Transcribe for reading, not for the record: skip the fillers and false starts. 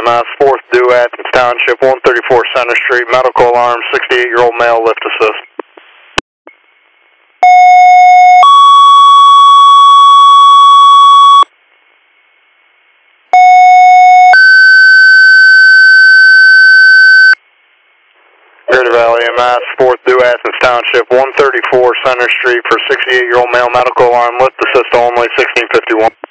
EMS, 4th due Athens Township, 134 Center Street, medical alarm, 68-year-old male, lift assist. Greater Valley EMS, 4th due Athens Township, 134 Center Street for 68-year-old male, medical alarm, lift assist only, 1651.